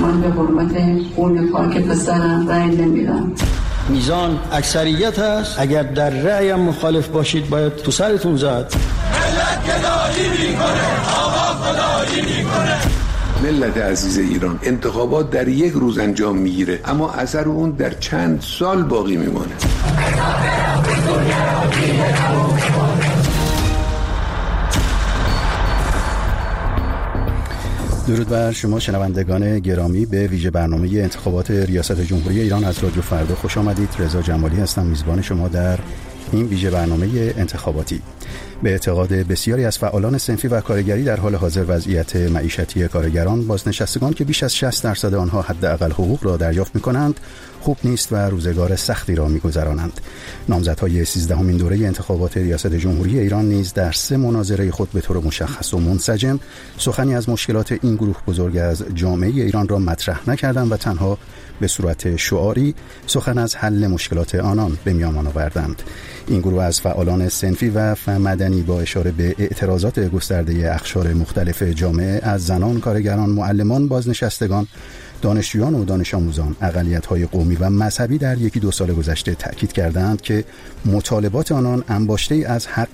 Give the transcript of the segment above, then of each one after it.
من به حرمت خون پاک پسرم رأی نمیدم. میزان اکثریت هست، اگر در رأی مخالف باشید باید تو سرتون زد. ملت گدایی میکنه، آقا خدایی میکنه. ملت عزیز ایران، انتخابات در یک روز انجام میگیره اما اثر اون در چند سال باقی میمانه. درود بر شما شنوندگان گرامی، به ویژه برنامه انتخابات ریاست جمهوری ایران از رادیو فردا خوش آمدید. رضا جمالی هستم، میزبان شما در این ویژه برنامه انتخاباتی. به اعتقاد بسیاری از فعالان صنفی و کارگری در حال حاضر وضعیت معیشتی کارگران، بازنشستگان که بیش از 60% آنها حداقل حقوق را دریافت می‌کنند، خوب نیست و روزگار سختی را می‌گذرانند. نامزدهای 13مین دوره انتخابات ریاست جمهوری ایران نیز در 3 مناظره خود به طور مشخص و منسجم سخنی از مشکلات این گروه بزرگ از جامعه ایران را مطرح نکردند و تنها به صورت شعاری سخن از حل مشکلات آنان به میان آوردند. این گروه از فعالان صنفی و مدنی با اشاره به اعتراضات گسترده اقشار مختلف جامعه از زنان، کارگران، معلمان، بازنشستگان، دانشجویان و دانش آموزان، اقلیت‌های قومی و مذهبی در 1-2 سال گذشته تأکید کردند که مطالبات آنان انباشته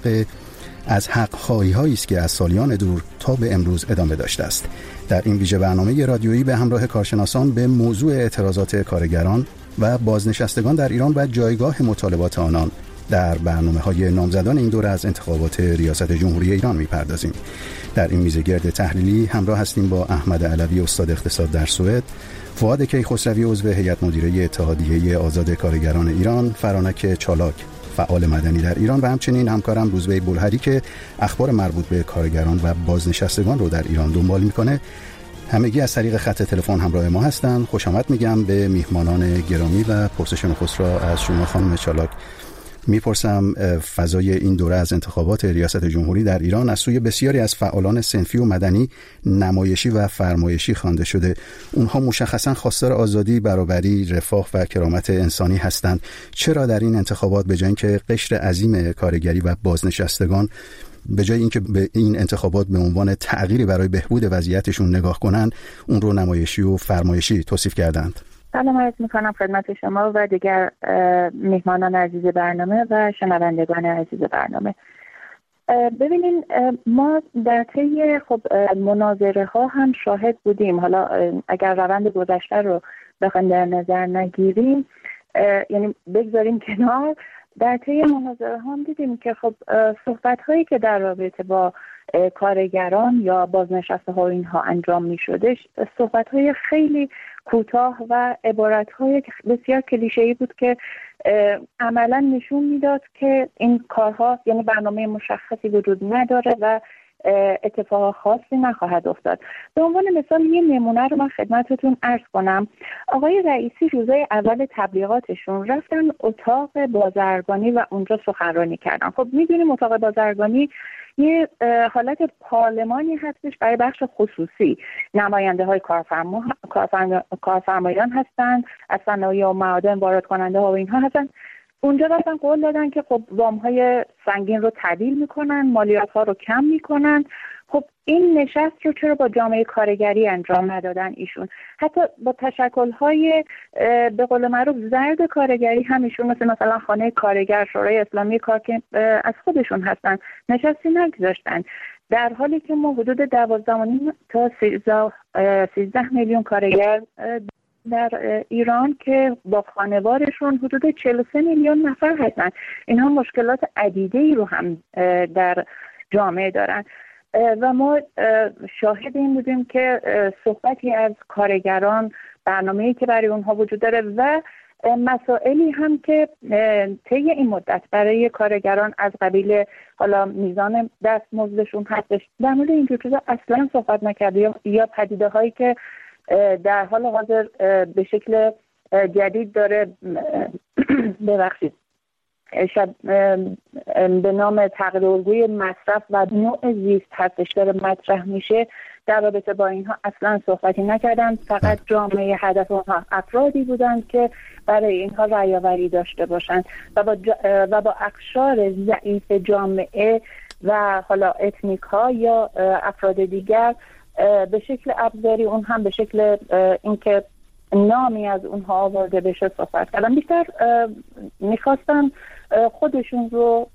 از حق خواهی‌هایی است که از سالیان دور تا به امروز ادامه داشته است. در این ویژه برنامه رادیویی به همراه کارشناسان به موضوع اعتراضات کارگران و بازنشستگان در ایران و جایگاه مطالبات آنان در برنامه‌های نامزدان این دوره از انتخابات ریاست جمهوری ایران می‌پردازیم. در این میزگرد تحلیلی همراه هستیم با احمد علوی، استاد اقتصاد در سوئد، فؤاد کیخسروی، عضو هیئت مدیره اتحادیه آزاد کارگران ایران، فرانک چالاک، فعال مدنی در ایران، و همچنین همکارم روزبه بلهری که اخبار مربوط به کارگران و بازنشستگان رو در ایران دنبال میکنه. همگی از طریق خط تلفن همراه ما هستند. خوش آمد میگم به میهمانان گرامی و پرسش نخست را از شما خانم چالاک میپرسم. فضای این دوره از انتخابات ریاست جمهوری در ایران از سوی بسیاری از فعالان صنفی و مدنی نمایشی و فرمایشی خوانده شده. اونها مشخصاً خواستار آزادی، برابری، رفاه و کرامت انسانی هستند. چرا در این انتخابات به جای اینکه قشر عظیم کارگری و بازنشستگان به جای اینکه به این انتخابات به عنوان تغییری برای بهبود وضعیتشون نگاه کنند، اون رو نمایشی و فرمایشی توصیف کردند؟ سلام عرض میکنم خدمت شما و دیگر میهمانان عزیز برنامه و شنوندگان عزیز برنامه. ببینین، ما در طی مناظره ها هم شاهد بودیم. حالا اگر روند گذشته رو بخوایم در نظر نگیریم، یعنی بگذاریم کنار، در طی مناظره ها هم دیدیم که صحبت هایی که در رابطه با کارگران یا بازنشسته ها اینها انجام می شده، صحبت های خیلی کوتاه و عبارت های بسیار کلیشه‌ای بود که عملا نشون میداد که این کارها، یعنی برنامه مشخصی وجود نداره و اتفاق خاصی نخواهد افتاد. به عنوان مثال یه نمونه رو من خدمتتون عرض کنم. آقای رئیسی روزای اول تبلیغاتشون رفتن اتاق بازرگانی و اونجا سخنرانی کردن. خب میدونیم اتاق بازرگانی یه حالت پارلمانی هستش برای بخش خصوصی. نماینده های کارفرمایان هستن، از صنایع و معادن وارد کننده ها و اینها هستن. اونجا رفتن قول دادن که وام های سنگین رو تعدیل میکنن، مالیات ها رو کم میکنن. این نشست رو چرا با جامعه کارگری انجام ندادن ایشون؟ حتی با تشکل‌های به قول معروف زرد کارگری هم ایشون، مثلا خانه کارگر، شورای اسلامی کار که از خودشون هستن، نشستی نگذاشتن، در حالی که ما حدود 12.5 تا 13 میلیون کارگر در ایران که با خانوارشون حدود 43 میلیون نفر هستن. اینها مشکلات عدیده‌ای رو هم در جامعه دارن و ما شاهد این بودیم که صحبتی از کارگران، برنامه‌ای که برای اونها وجود داره و مسائلی هم که طی این مدت برای کارگران از قبیل حالا میزان دستمزدشون هستش، در مورد اینجور چیزا اصلا صحبت نکرده، یا پدیده هایی که در حال حاضر به شکل جدید داره ببخشید به نام تغییر الگوی مصرف و نوع زیست هستش داره مطرح میشه، در رابطه با اینها اصلا صحبتی نکردن. فقط جامعه هدف اونها افرادی بودند که برای اینها رأی‌آوری داشته باشند و با اقشار ضعیف جامعه و حالا اتنیک ها یا افراد دیگر به شکل ابزاری، اون هم به شکل اینکه نامی از اونها آورده بشه صحبت کردن. بیشتر میخواستن خودشون رو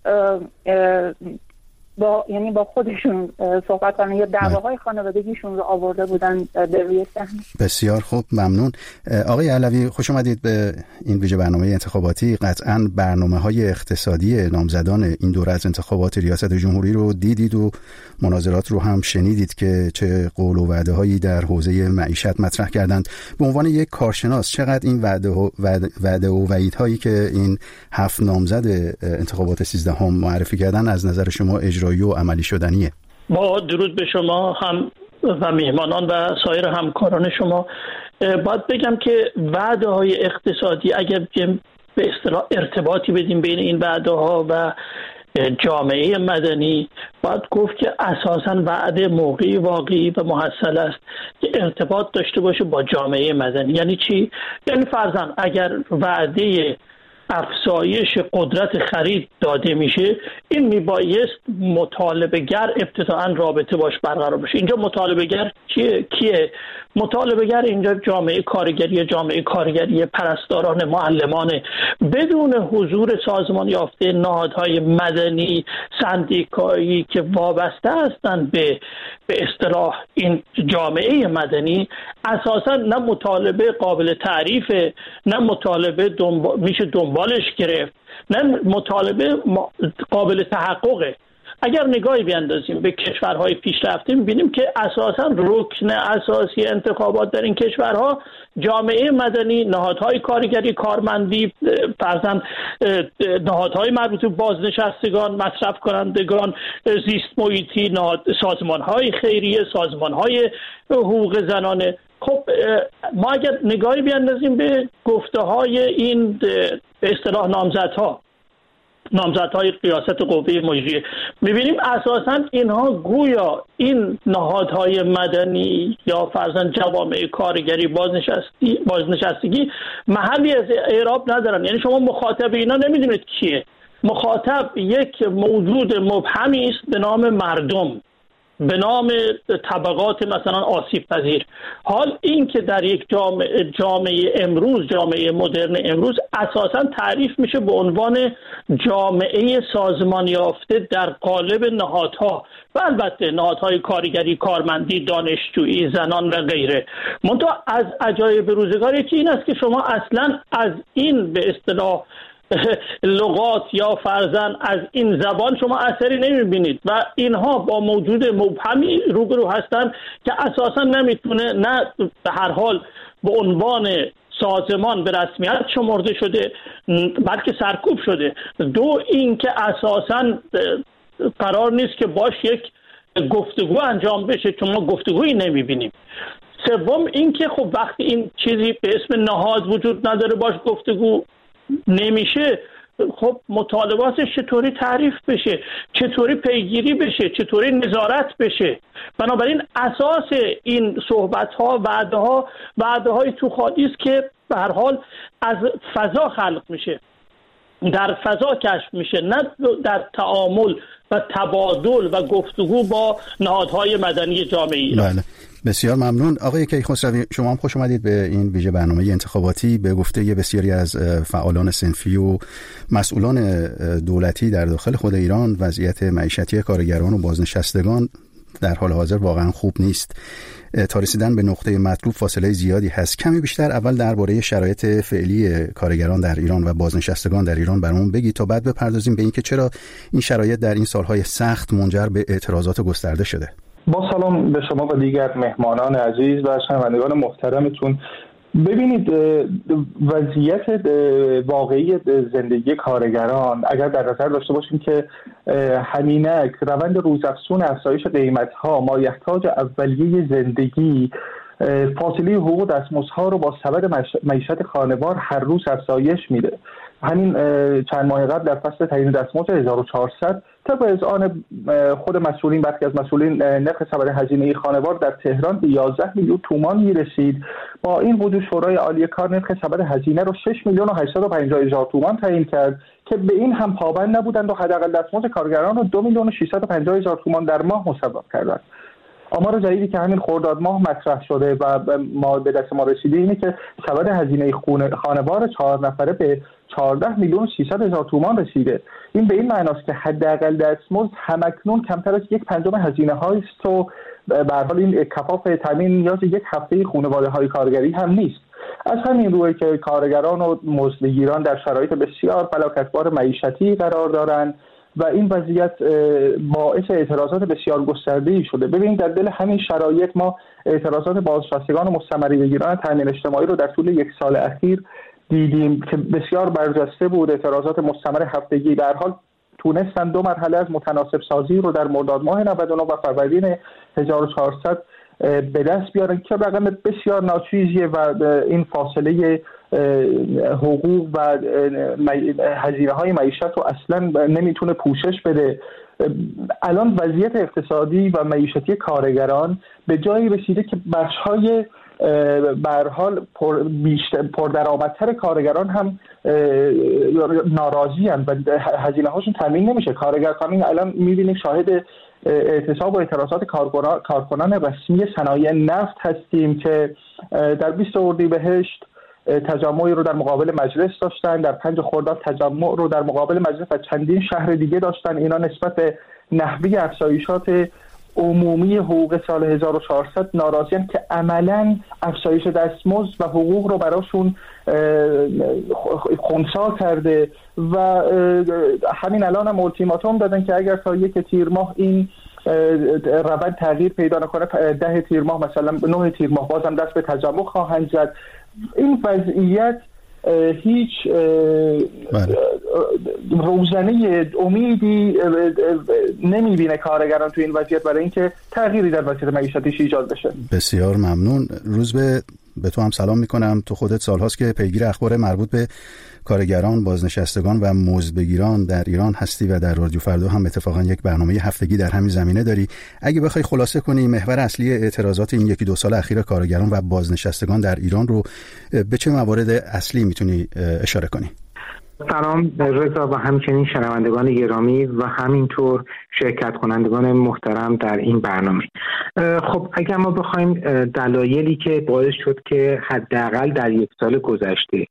با خودشون صحبت کنن یا دعواهای خانوادگیشون رو آورده بودن به روی صحنه. بسیار خوب، ممنون. آقای علوی، خوش اومدید به این ویژه برنامه انتخاباتی. قطعاً برنامه‌های اقتصادی نامزدان این دوره از انتخابات ریاست جمهوری رو دیدید و مناظرات رو هم شنیدید که چه قول و وعده‌هایی در حوزه معیشت مطرح کردند. به عنوان یک کارشناس چقدر این وعده و وعیدهایی که این 7 نامزد انتخابات 13 معرفی کردن از نظر شما اجرایی و عملی شدنیه؟ با درود به شما هم و میهمانان و سایر همکاران شما، باید بگم که وعده های اقتصادی اگر به اصطلاح ارتباطی بدیم بین این وعده ها و جامعه مدنی، باید گفت که اساساً وعده موقعی واقعی و محصل است که ارتباط داشته باشه با جامعه مدنی. یعنی چی؟ یعنی فرضاً اگر وعده افزایش قدرت خرید داده میشه، این میبایست مطالبه گر ابتداءً رابطه باش برقرار بشه. اینجا مطالبه گر کیه؟ مطالبه گر اینجا جامعه کارگری پرستاران، معلمان، بدون حضور سازمان یافته نهادهای مدنی سندیکایی که وابسته هستند به اصطلاح این جامعه مدنی، اساساً نه مطالبه قابل تعریفه، نه مطالبه میشه دنبالش گرفت، نه مطالبه قابل تحققه. اگر نگاهی بیاندازیم به کشورهای پیشرفته می‌بینیم که اساساً رکن اساسی انتخابات در این کشورها جامعه مدنی، نهادهای کارگری، کارمندی، فرضاً نهادهای مربوط به بازنشستگان، مصرف کنندگان، زیست محیطی، سازمانهای خیریه، سازمانهای حقوق زنانه. خب ما اگر نگاهی بیاندازیم به گفته‌های این به اصطلاح نامزدهای ریاست قوه مجریه، می‌بینیم اساساً اینها گویا این نهادهای مدنی یا فرضاً جوامع کارگری، بازنشستگی محلی از اعراب ندارن. یعنی شما مخاطب اینا نمی‌دونید کیه. مخاطب یک موجود مبهمی است به نام مردم، به نام طبقات مثلا آسیب پذیر. حال این که در یک جامعه امروز، جامعه مدرن امروز، اساساً تعریف میشه به عنوان جامعه سازمان یافته در قالب نهادها و البته نهادهای کارگری، کارمندی، دانشجویی، زنان و غیره. منتها از عجایب روزگار یکی این است که شما اصلاً از این به اصطلاح لغات یا فرضاً از این زبان شما اثری نمیبینید و اینها با موجود مبهمی روبرو هستند که اساساً نمیتونه، نه به هر حال به عنوان سازمان به رسمیت شمرده شده بلکه سرکوب شده. دو، این که اساساً قرار نیست که باش یک گفتگو انجام بشه چون ما گفتگویی نمیبینیم. سوم، این که خب وقتی این چیزی به اسم نهاد وجود نداره باش گفتگو نمیشه، خب مطالباتش چطوری تعریف بشه، چطوری پیگیری بشه، چطوری نظارت بشه. بنابراین اساس این صحبت‌ها، وعده‌های تو خالی است که به هر حال از فضا خلق میشه، در فضا کشف میشه، نه در تعامل و تبادل و گفتگو با نهادهای مدنی جامعه ایران. بله. بسیار ممنون. آقای کیخسروی، شما هم خوش اومدید به این ویژه برنامه انتخاباتی. به گفته بسیاری از فعالان صنفی و مسئولان دولتی در داخل خود ایران، وضعیت معیشتی کارگران و بازنشستگان در حال حاضر واقعا خوب نیست. تا رسیدن به نقطه مطلوب فاصله زیادی هست. کمی بیشتر اول درباره شرایط فعلی کارگران در ایران و بازنشستگان در ایران برامون بگید تا بعد بپردازیم به اینکه چرا این شرایط در این سالهای سخت منجر به اعتراضات گسترده شده. با سلام به شما و دیگر مهمانان عزیز و شنوندگان محترمتون. ببینید، وضعیت واقعی زندگی کارگران اگر در نظر داشته باشیم که همینک روند روزافزون افزایش قیمت‌ها، مایحتاج اولیه زندگی، فاصله حقوق دستمزدها رو با سبد معیشت خانوار هر روز افزایش میده. همین چند ماه قبل در فصل تعیین دستمزد 1400 طبق اذعان خود مسئولین، برخی از مسئولین، نرخ سبد هزینه خانوار در تهران به 11 میلیون تومان میرسید. با این وجود شورای عالی کار نرخ سبد هزینه رو 6 میلیون و 850 هزار تومان تعیین کرد که به این هم پابند نبودند و حداقل دستمزد کارگران رو 2 میلیون و 650 هزار تومان در ماه مصوب کردند. آمار جدیدی که همین خرداد ماه مطرح شده و ما به دست ما رسیده اینه که سبد هزینه خانوار 4 نفره به 14,300,000 تومان رسیده. این به این معناست که حداقل دستمزد همکنون کمتر از 1/5 هزینه هایست و به هر حال این کفاف تامین نیاز یک هفته خانواده‌های کارگری هم نیست. از همین روی که کارگران و مزدگیران در شرایط بسیار فلاکتبار معیشتی قرار دارند و این وضعیت باعث اعتراضات بسیار گسترده‌ای شده. ببینید در دل همین شرایط ما اعتراضات بازنشستگان و مستمری‌گیران تامین اجتماعی رو در طول 1 سال اخیر دیدیم که بسیار برجسته بود. اعتراضات مستمر هفتگی در حال تونستن 2 مرحله از متناسب سازی رو در مرداد ماه 99 و فروردین 1400 به دست بیارن که رقم بسیار ناچیزیه و این فاصله حقوق و هزینه های معیشت رو اصلا نمیتونه پوشش بده. الان وضعیت اقتصادی و معیشتی کارگران به جایی رسیده که بخش‌های به هر حال پردرآمدتر کارگران هم ناراضی هستند و هزینه هاشون تامین نمیشه. کارگر همین الان میبینیم شاهد اعتصاب و اعتراضات کارکنان رسمی صنایع نفت هستیم که در 20 اردیبهشت تجمعی رو در مقابل مجلس داشتن، در 5 خرداد تجمع رو در مقابل مجلس و چندین شهر دیگه داشتن. اینا نسبت به نحوه افزایشات عمومی حقوق سال 1400 ناراضی‌اند که عملاً افزایش دستمزد و حقوق رو براشون خنثی کرده و همین الان هم التیماتوم دادن که اگر تا 1 تیر ماه این روند تغییر پیدا نکنه 10 تیر ماه مثلا 9 تیر ماه بازم دست به تجمع خواهند زد. این وضعیت هیچ روزنه امیدی نمیبینه کارگران تو این وضعیت برای اینکه تغییری در وضعیت معیشتیش ایجاد بشه. بسیار ممنون. روز به تو هم سلام میکنم. تو خودت سالهاست که پیگیر اخبار مربوط به کارگران، بازنشستگان و مزدگیران در ایران هستی و در رادیو فردا هم اتفاقا یک برنامه هفتگی در همین زمینه داری. اگه بخوای خلاصه کنی محور اصلی اعتراضات این 1-2 سال اخیر کارگران و بازنشستگان در ایران رو به چه موارد اصلی میتونی اشاره کنی؟ سلام رضا و همچنین شنوندگان گرامی و همینطور شرکت کنندگان محترم در این برنامه. خب اگر ما بخوایم دلایلی که باعث شد که حداقل در 1 سال گذشته،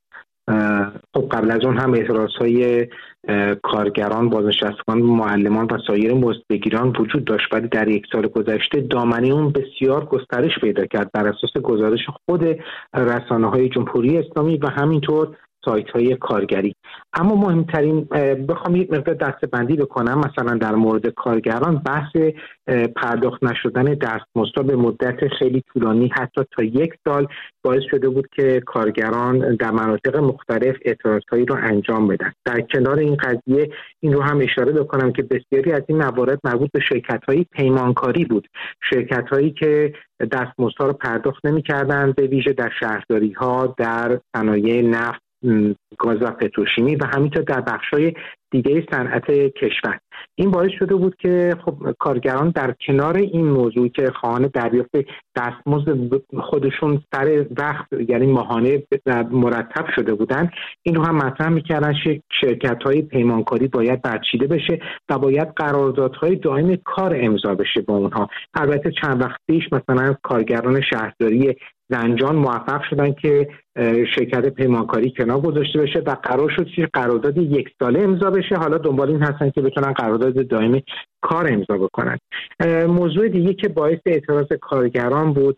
خب قبل از اون هم اعتراضهای کارگران، بازنشستگان، معلمان و سایر مزدگیران وجود داشت، ولی در 1 سال گذشته دامنه اون بسیار گسترش پیدا کرد بر اساس گزارش خود رسانه‌های جمهوری اسلامی و همینطور سایت‌های کارگری. اما مهمترین بخوام یک مقدار دسته‌بندی بکنم، مثلا در مورد کارگران بحث پرداخت نشدن دستمزدها به مدت خیلی طولانی حتی تا 1 سال باعث شده بود که کارگران در مناطق مختلف اعتراضهایی رو انجام بدن. در کنار این قضیه این رو هم اشاره بکنم که بسیاری از این موارد مربوط به شرکت‌های پیمانکاری بود، شرکت‌هایی که دستمزدها رو پرداخت نمی‌کردند، به ویژه در شهرداری‌ها، در صنایع نفت، گاز و پتروشیمی و همینطور در بخش‌های دیگه صنعت کشور. این باعث شده بود که خب کارگران در کنار این موضوع که خواهان دریافت دستمزد خودشون سر وقت یعنی ماهانه مرتب شده بودن، این رو هم مطرح می‌کردن شرکت‌های پیمانکاری باید برچیده بشه و باید قراردادهای دائم کار امضا بشه با اونها. البته چند وقت پیش مثلا کارگران شهرداری زنجان موفق شدن که شرکت پیمانکاری کنار گذاشته بشه و قرار شد که قرارداد 1 ساله امضا بشه. حالا دنبال این هستن که بتونن قرارداد دائم کار امضا بکنن. موضوع دیگه که باعث اعتراض کارگران بود،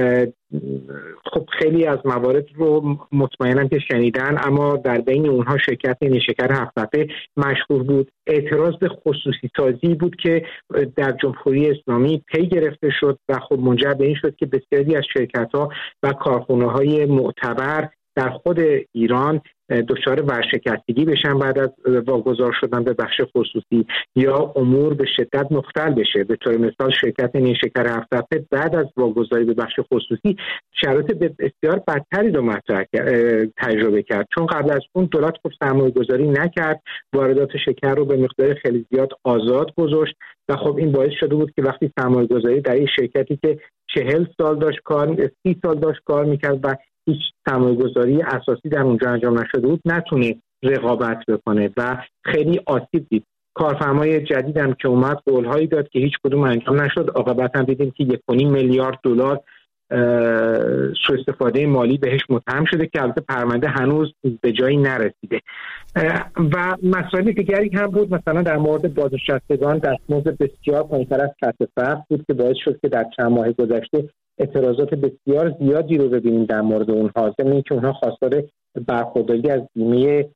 خب خیلی از موارد رو مطمئنم که شنیدن، اما در بین اونها شرکت نیشکر هفت‌تپه مشهور بود. اعتراض به خصوصی سازی بود که در جمهوری اسلامی پی گرفته شد و خب منجر به این شد که بسیاری از شرکت‌ها و کارخانه‌های معتبر در خود ایران دچار ورشکستگی بشن بعد از واگذار شدن به بخش خصوصی یا امور به شدت مختل بشه. به طور مثال شرکت نیشکر هفت‌تپه بعد از واگذاری به بخش خصوصی شرایط بسیار بدتری رو تجربه کرد، چون قبل از اون دولت خب سرمایه‌گذاری نکرد، واردات شکر رو به مقدار خیلی زیاد آزاد گذاشت و خب این باعث شده بود که وقتی سرمایه‌گذاری در این شرکتی که 40 سال داشت کار 30 سال داشت کار میکرد و هیچ سرمایه‌گذاری اساسی در اونجا انجام نشده بود نتونه رقابت بکنه و خیلی آسیب دید. کارفرمای جدیدم که اومد قول‌هایی داد که هیچ کدوم انجام نشد. عاقبت هم دیدیم که 1.5 میلیارد دلار سوء استفاده مالی بهش متهم شده که البته پرونده هنوز به جایی نرسیده. و مسائل دیگری هم بود، مثلا در مورد بازنشستگان دستمزد بسیار پایین‌تر از سطح فقر بود که باعث شد که در چند ماه گذشته اعتراضات بسیار زیادی رو ببینیم در مورد اونها، ضمن اینکه اونها خواستار برخورداری از بیمه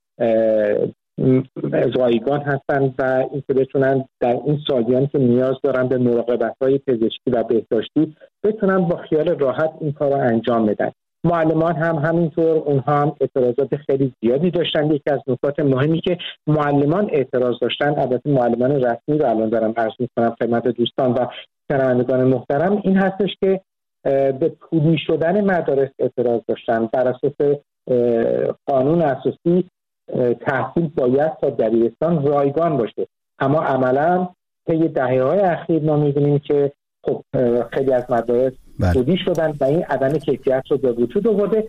رایگان هستن و اینکه بتونن در این سالیانی که نیاز دارن به مراقبت‌های پزشکی و بهداشتی بتونن با خیال راحت این کار رو انجام بدن. معلمان هم همینطور، اونها هم اعتراضات خیلی زیادی داشتن. یکی از نکات مهمی که معلمان اعتراض داشتن، البته معلمان رسمی رو الان دارم عرض می‌کنم خدمت دوستان و شنوندگان محترم، این هستش که به پولی شدن مدارس اعتراض داشتن. بر اساس قانون اساسی تحصیل باید تا دبیرستان رایگان باشه، اما عملا طی دهه‌های اخیر ما می‌بینیم که خب خیلی از مدارس پولی شدن و این عدم کیفیت رو به وجود آورده.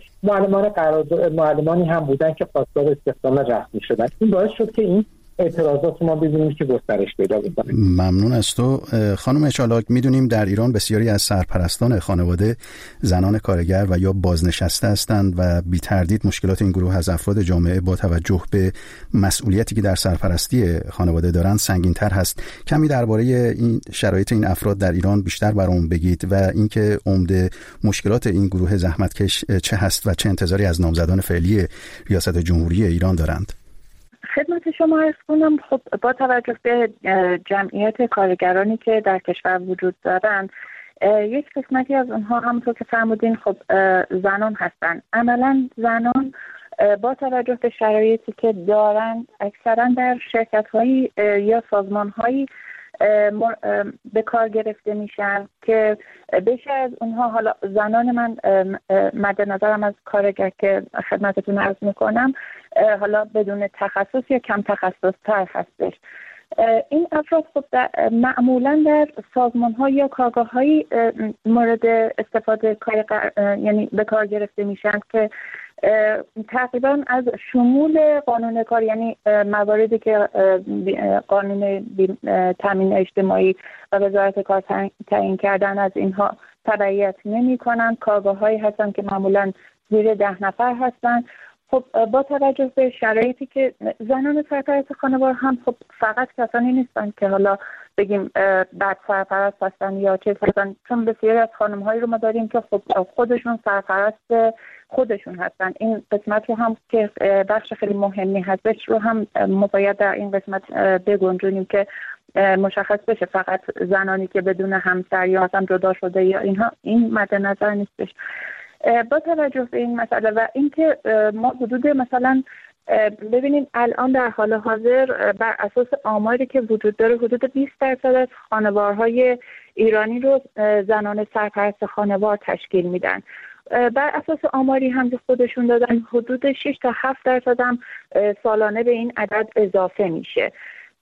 معلمانی هم بودن که خواستار استخدام رسمی شدن. این باعث شد که این اعتراضات ما ببینیم که گسترش پیدا بکنه. ممنون از تو خانم اچالاک. میدونیم در ایران بسیاری از سرپرستان خانواده زنان کارگر و یا بازنشسته هستند و بی تردید مشکلات این گروه از افراد جامعه با توجه به مسئولیتی که در سرپرستی خانواده دارند سنگین‌تر هست. کمی درباره این شرایط این افراد در ایران بیشتر برام بگید و اینکه عمده مشکلات این گروه زحمتکش چه هست و چه انتظاری از نامزدان فعلی ریاست جمهوری ایران دارند. خدمت شما عرض کنم، خب با توجه به جمعیت کارگرانی که در کشور وجود دارند، یک قسمتی از اونها همونطور که فرمودین خب زنان هستند. عملا زنان با توجه به شرایطی که دارند اکثرا در شرکت‌هایی یا سازمان‌هایی به کار گرفته میشن که بشه از اونها، حالا زنان من مد نظرم از کارگر که خدمتتون عرض میکنم حالا بدون تخصص یا کم تخصص تر هستش. این افراد خب معمولا در سازمان ها یا کارگاه های مورد استفاده یعنی به کار گرفته میشن که تقریبا از شمول قانون کار، یعنی مواردی که قانون تامین اجتماعی و وزارت کار تعیین کردن از اینها تبعیت نمی کنند. کارگاه هایی هستن که معمولا زیر 10 نفر هستن. خب با توجه به شرایطی که زنان سرپرست خانوار هم خب فقط کسانی نیستن که حالا بگیم بعد سرپرست هستن یا چه هستن، چون بسیاری از خانم هایی رو ما داریم که خب خودشون سرپرست خودشون هستن. این قسمت رو هم که بخش خیلی مهمی هستش رو هم باید در این قسمت بگنجونیم که مشخص بشه فقط زنانی که بدون همسر یا اصلا جدا شده یا اینها این مد نظر نیستش. با توجه به این مسئله و اینکه ما حدود مثلا ببینیم الان در حال حاضر بر اساس آماری که وجود داره حدود 20% از خانوارهای ایرانی رو زنان سرپرست خانوار تشکیل میدن. بر اساس آماری هم که خودشون دادن حدود 6 تا 7% هم سالانه به این عدد اضافه میشه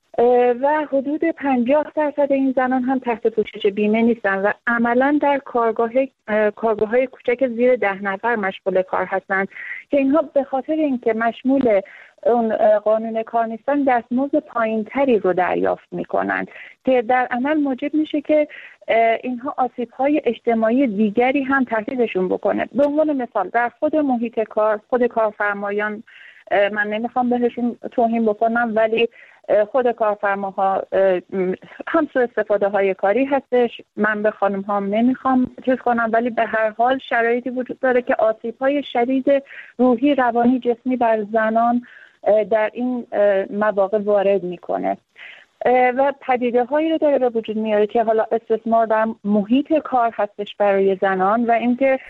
و حدود 50% این زنان هم تحت پوشش بیمه نیستن و عملا در کارگاه‌های کوچک زیر 10 نفر مشغول کار هستند که اینها به خاطر اینکه مشمول اون قانون کار نیستن دستمزد پایین‌تری رو دریافت میکنن که در عمل موجب میشه که اینها آسیب‌های اجتماعی دیگری هم تهدیدشون بکنه. به عنوان مثال در خود محیط کار، خود کارفرمایان، من نمیخوام بهشون توهین بکنم ولی خود کارفرماها هم سوء استفاده های کاری هستش. من به خانم ها نمیخوام چیز کنم ولی به هر حال شرایطی وجود داره که آسیب های شدید روحی، روانی، جسمی بر زنان در این مواقع وارد میکنه و پدیده هایی رو داره به وجود میاره که حالا استثمار در محیط کار هستش برای زنان و اینکه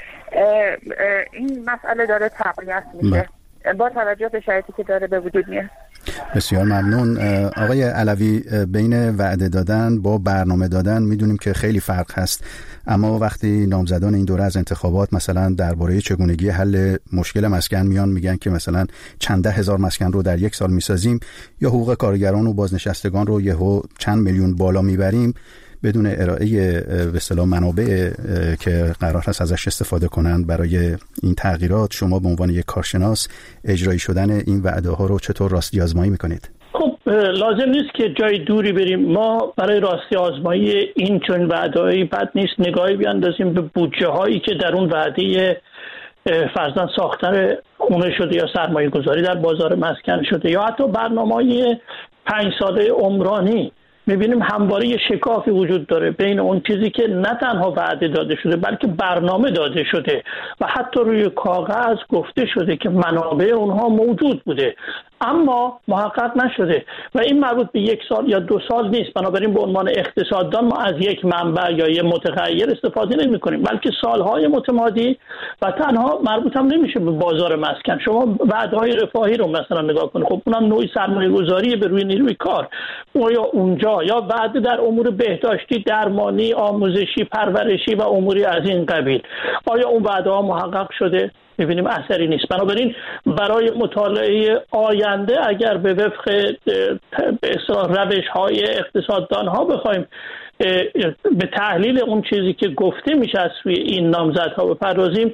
این مسئله داره تقویت میشه با توجه به شرایطی که داره به وجود میاد. بسیار ممنون. آقای علوی، بین وعده دادن با برنامه دادن میدونیم که خیلی فرق هست، اما وقتی نامزدان این دوره از انتخابات مثلا درباره چگونگی حل مشکل مسکن میان میگن که مثلا چند ده هزار مسکن رو در 1 سال میسازیم یا حقوق کارگران و بازنشستگان رو یهو چند میلیون بالا میبریم بدون ارائه به اصطلاح منابع که قرار هست ازش استفاده کنند برای این تغییرات، شما به عنوان یک کارشناس اجرایی شدن این وعده ها رو چطور راستی آزمایی میکنید؟ خب لازم نیست که جای دوری بریم. ما برای راستی آزمایی این چون وعده‌ای بد نیست نگاهی بیاندازیم به بودجه هایی که در اون وعده فرضاً ساختن خونه شده یا سرمایه گذاری در بازار مسکن شده یا حتی برنامه‌های 5 ساله عمرانی. می‌بینیم همواره شکافی وجود داره بین اون چیزی که نه تنها وعده داده شده بلکه برنامه داده شده و حتی روی کاغذ گفته شده که منابع اونها موجود بوده اما محقق نشده و این مربوط به 1 سال یا 2 سال نیست. بنابراین به عنوان اقتصاددان ما از یک منبع یا یک متغیر استفاده نمی کنیم بلکه سالهای متمادی و تنها مربوط هم نمیشه به بازار مسکن. شما وعده‌های رفاهی رو مثلا نگاه کنید، خب اونم نوعی سرمایه‌گذاری به روی نیروی کار یا اونجا یا وعده در امور بهداشتی، درمانی، آموزشی، پرورشی و اموری از این قبیل. آیا اون وعده‌ها محقق شده؟ می‌بینیم اثری نیست. بنابراین برای مطالعه آینده اگر به وفق به اصطلاح روش‌های اقتصاددان‌ها بخوایم به تحلیل اون چیزی که گفته میشه از سوی این نامزدها بپردازیم،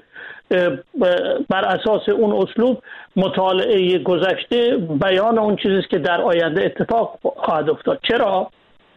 بر اساس اون اسلوب مطالعه گذشته بیان اون چیزی که در آینده اتفاق خواهد افتاد. چرا؟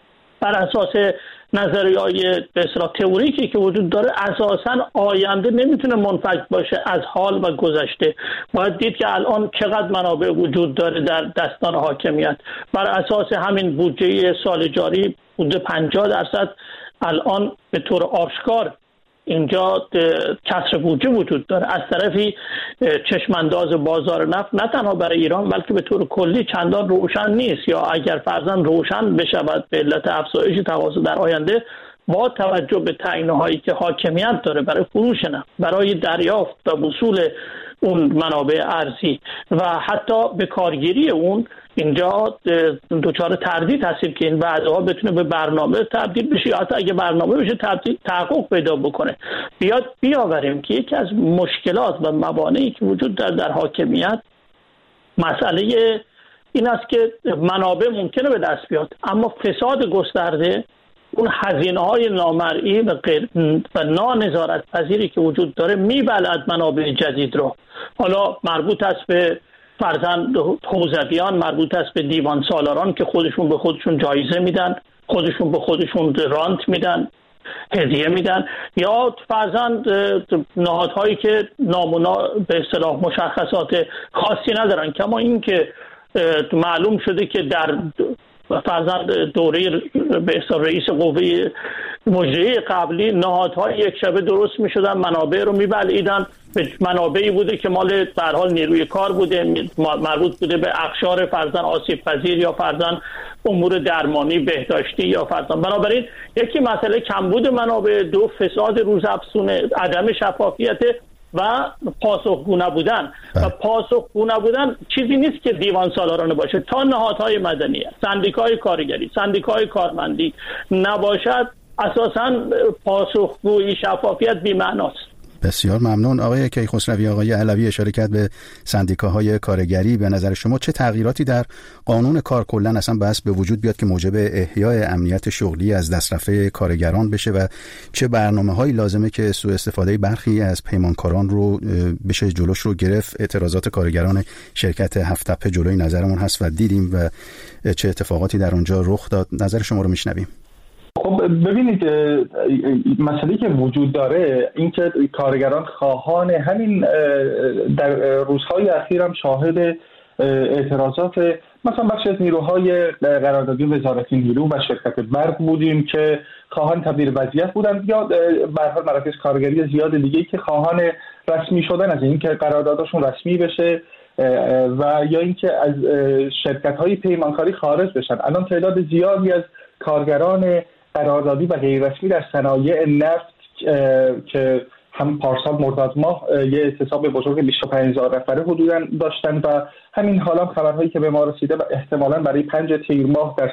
بر اساس نظریه‌های به اصطلاح تئوریکی که وجود داره اساساً آینده نمیتونه منفک باشه از حال و گذشته. باید دید که الان چقدر منابع وجود داره در دستان حاکمیت. بر اساس همین بودجه سال جاری بودجه 50% الان به طور آشکار اینجا کسر بودجه وجود داره. از طرفی چشمانداز بازار نفت نه تنها برای ایران بلکه به طور کلی چندان روشن نیست یا اگر فرضاً روشن بشود به علت افزایش تقاضا در آینده با توجه به تعیین‌هایی که حاکمیت داره برای فروش نفت، برای دریافت و وصول اون منابع ارزی و حتی به کارگیری اون، اینجا دچار تردید هستیم که این وعده‌ها بتونه به برنامه تبدیل بشه یا حتی اگه برنامه بشه تحقق پیدا بکنه. بیاوریم که یکی از مشکلات و موانعی که وجود در حاکمیت مسئله این است که منابع ممکنه به دست بیاد اما فساد گسترده، اون هزینه‌های نامرئی و نانظارت پذیری که وجود داره میبلد منابع جدید رو. حالا مربوط است به فرزند حوزویان، مربوط است به دیوان سالاران که خودشون به خودشون جایزه میدن، خودشون به خودشون رانت میدن، هدیه میدن، یا فرزند نهادهایی که به اصطلاح مشخصات خاصی ندارن. کما این که معلوم شده که در فرزند دوره به اصطلاح رئیس قوه مجریه قبلی نهادهای یک شبه درست میشدن، منابع رو میبلعیدن، منابعی بوده که مال به هر حال نیروی کار بوده، مربوط بوده به اقشار فرزند آسیب پذیر یا فرزند امور درمانی بهداشتی یا فرزند. بنابراین یکی مسئله کمبود منابع، دو فساد روزافزون، عدم شفافیت و پاسخگو نبودن. و پاسخگو نبودن چیزی نیست که دیوان سالارانه باشه. تا نهادهای مدنی، سندیکای کارگری، سندیکای کارمندی نباشد اساساً پاسخگویی، شفافیت بی‌معناست. بسیار ممنون. آقای کیخسروی، آقای علوی اشاره کرد به سندیکاهای کارگری. به نظر شما چه تغییراتی در قانون کار کلا اصلا باید به وجود بیاد که موجب احیای امنیت شغلی از دسترفه کارگران بشه و چه برنامه‌هایی لازمه که سوء استفاده برخی از پیمانکاران رو بشه جلوش رو گرفت؟ اعتراضات کارگران شرکت هفت‌تپه جلوی نظرمون هست و دیدیم و چه اتفاقاتی در اونجا رخ داد. نظر شما رو میشنویم. خب ببینید، مسئله که وجود داره این که کارگران خواهان همین در روزهای اخیر هم شاهد اعتراضات مثلا بخش از نیروهای قراردادی وزارت نیرو و شرکت برق بودیم که خواهان تبدیل وضعیت بودن، یا به هر حال مراکز کارگری زیاد دیگه که خواهان رسمی شدن از این که قراردادشون رسمی بشه و یا اینکه از شرکت‌های پیمانکاری خارج بشن. الان تعداد زیادی از کارگران قراردادی و غیر رسمی در صنایع نفت که هم پارسال مرداد ماه یه اعتصاب بزرگ 25000 نفره حدوداً داشتن و همین حالا خبرهایی که به ما رسیده و احتمالاً برای 5 تیر ماه در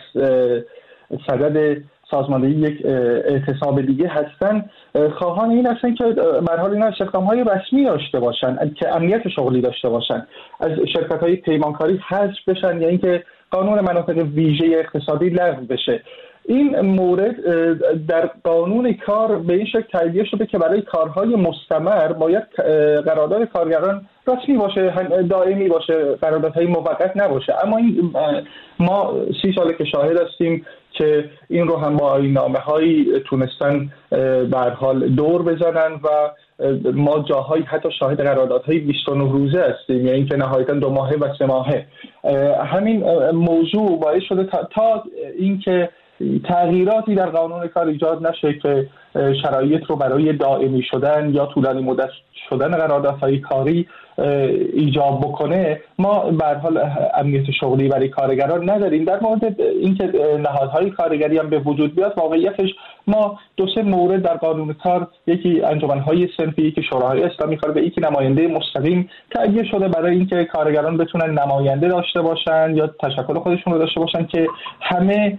صدد سازماندهی یک اعتصاب دیگه هستن، خواهان این هستن که به هر حال اینا استخدام‌های رسمی داشته باشن که امنیت شغلی داشته باشن، از شرکت‌های پیمانکاری حذف بشن یا اینکه قانون مناطق ویژه اقتصادی لغو بشه. این مورد در قانون کار به این شکل تعبیه شده که برای کارهای مستمر باید قرارداد کارگران رسمی باشه، دائمی باشه، قراردادهای موقت نباشه. اما این ما 30 ساله که شاهد هستیم که این رو هم با آیین‌نامه‌هایی تونستن به هر حال دور بزنن و ما جاهایی حتی شاهد قراردادهای 29 روزه هستیم، یعنی که نهایتاً 2 ماهه و 3 ماهه. همین موضوع باعث شده تا اینکه تغییراتی در قانون کار ایجاد نشه که شرایط رو برای دائمی شدن یا طولانی مدت شدن قراردادهای کاری ایجاب بکنه، ما به هر حال امنیت شغلی برای کارگران نداریم. در مورد اینکه نهادهای کارگری هم به وجود بیاد، واقعیتش ما 2-3 مورد در قانون کار، یکی انجمنهای صنفی، یکی شوراهای اسلامی کار و یکی نماینده مستقیم تعیین شده برای اینکه کارگران بتونن نماینده داشته باشن یا تشکل خودشون رو داشته باشن، که همه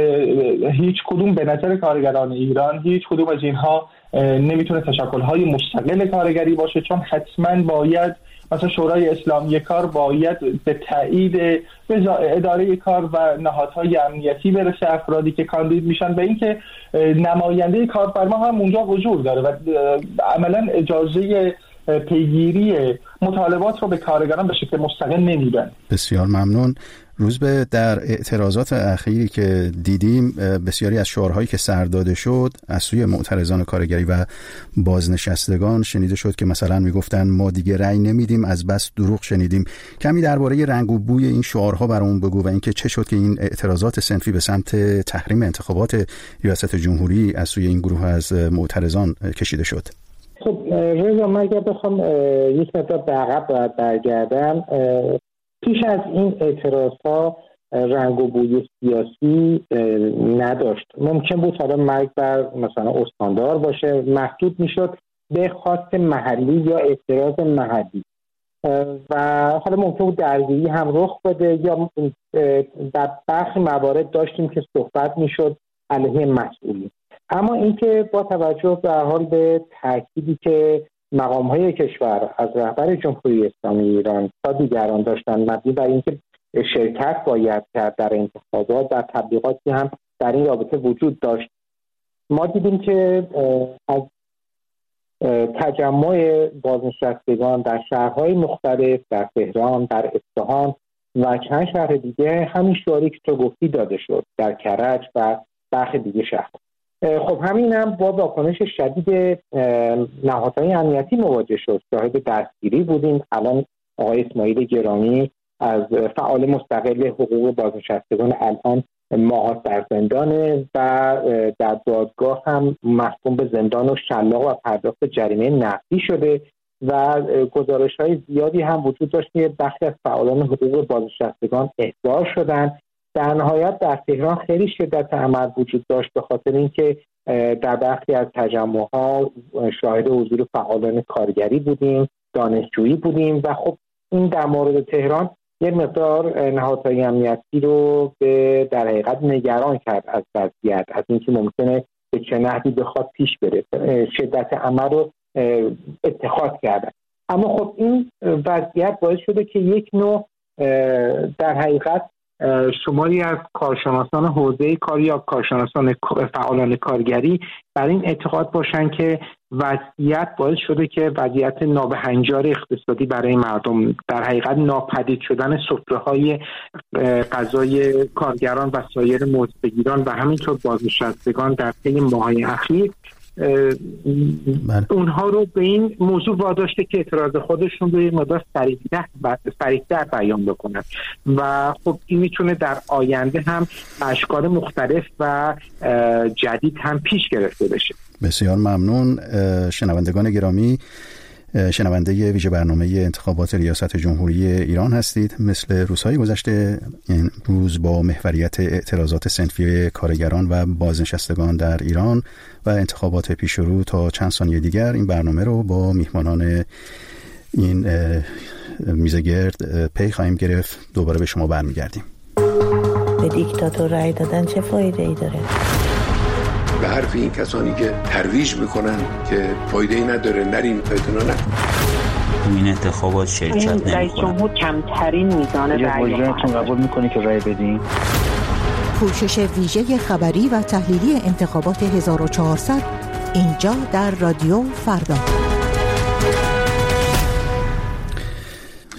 هیچ کدوم به نظر کارگران ایران هیچ کدوم از اینها نمیتونه تشکل‌های مستقل کارگری باشه، چون حتما باید مثلا شورای اسلامی کار باید به تایید اداره کار و نهادهای امنیتی برسه افرادی که کاندید میشن، به اینکه نماینده کارفرما هم اونجا حضور داره و عملا اجازه پیگیری مطالبات رو به کارگران به شکل مستقل نمیدن. بسیار ممنون. روزبه، در اعتراضات اخیری که دیدیم بسیاری از شعارهایی که سر داده شد از سوی معترضان کارگری و بازنشستگان شنیده شد که مثلا میگفتن ما دیگه رأی نمیدیم، از بس دروغ شنیدیم. کمی درباره رنگ و بوی این شعارها برامون بگو و اینکه چه شد که این اعتراضات صنفی به سمت تحریم انتخابات ریاست جمهوری از سوی این گروه از معترضان کشیده شد. خب رضا، من اگر بخوام یک مقدار به عقب برگردم، پیش از این اعتراضها رنگ و بوی سیاسی نداشت. ممکن بود حالا مرگ بر مثلا استاندار باشه، محدود میشد به خواست محلی یا اعتراض محلی و حالا ممکن بود درگیری هم رخ بده، یا در برخی موارد داشتیم که صحبت میشد علیه مسئولین. اما اینکه با توجه به حال به تأکیدی که مقام‌های کشور از رهبر جمهوری اسلامی ایران تا دیگران داشتن مبنی بر اینکه شرکت باید کرد در انتخابات، در تبلیغاتی هم در این رابطه وجود داشت، ما دیدیم که از تجمع بازنشستگان در شهرهای مختلف، در تهران، در اصفهان و چند شهر دیگه همین شعاری که تو گفتی داده شد، در کرج و برخی دیگه شهر. خب همین هم با واکنش شدید نهادهای امنیتی مواجه شد. شاهد دستگیری بودیم. الان آقای اسماعیل گرامی از فعال مستقل حقوق بازنشستگان الان ماهات در زندانه و در دادگاه هم محکوم به زندان و شلاق و پرداخت جریمه نقدی شده و گزارش‌های زیادی هم وجود داشت که بخشی از فعالان حقوق بازنشستگان احضار شدند. در نهایت در تهران خیلی شدت عمل وجود داشت به خاطر اینکه در برخی از تجمع‌ها شاهد حضور فعالان کارگری بودیم، دانشجویی بودیم و خب این در مورد تهران یه مقدار نهادهای امنیتی رو به در حقیقت نگران کرد از وضعیت، از اینکه ممکنه به چه نحوی بخواد پیش بره. شدت عمل رو اتخاذ کردن. اما خب این وضعیت باعث شده که یک نوع در حقیقت شماری از کارشناسان حوزه کاری یا کارشناسان فعالان کارگری بر این اعتقاد باشن که وضعیت باعث شده که وضعیت نابهنجار اقتصادی برای مردم، در حقیقت ناپدید شدن سفره‌های غذای کارگران و سایر موضوعگیران و همینطور بازنشستگان در طی ماه‌های اخیر اونها رو به این موضوع واداشته که اعتراض خودشون رو یه مقدار سریع‌تر بیان بکنن و خب این میتونه در آینده هم اشکال مختلف و جدید هم پیش گرفته بشه. بسیار ممنون. شنوندگان گرامی، شنونده ویژه برنامه انتخابات ریاست جمهوری ایران هستید. مثل روزهای گذشته این روز با محوریت اعتراضات صنفی کارگران و بازنشستگان در ایران و انتخابات پیش رو تا چند ثانیه دیگر این برنامه رو با میهمانان این میزگرد پی خواهیم گرفت. دوباره به شما برمیگردیم. به دیکتاتور رأی دادن چه فایده ای داره؟ به حرف این کسانی که ترویج میکنن که فایده ای نداره، نرین پیتونا نکن. این انتخابات شرکت نمیکنن. رئیس جمهور کمترین میزان رأی رو قبول میکنی که رأی بدین؟ پوشش ویژه خبری و تحلیلی انتخابات 1400 اینجا در رادیو فردا.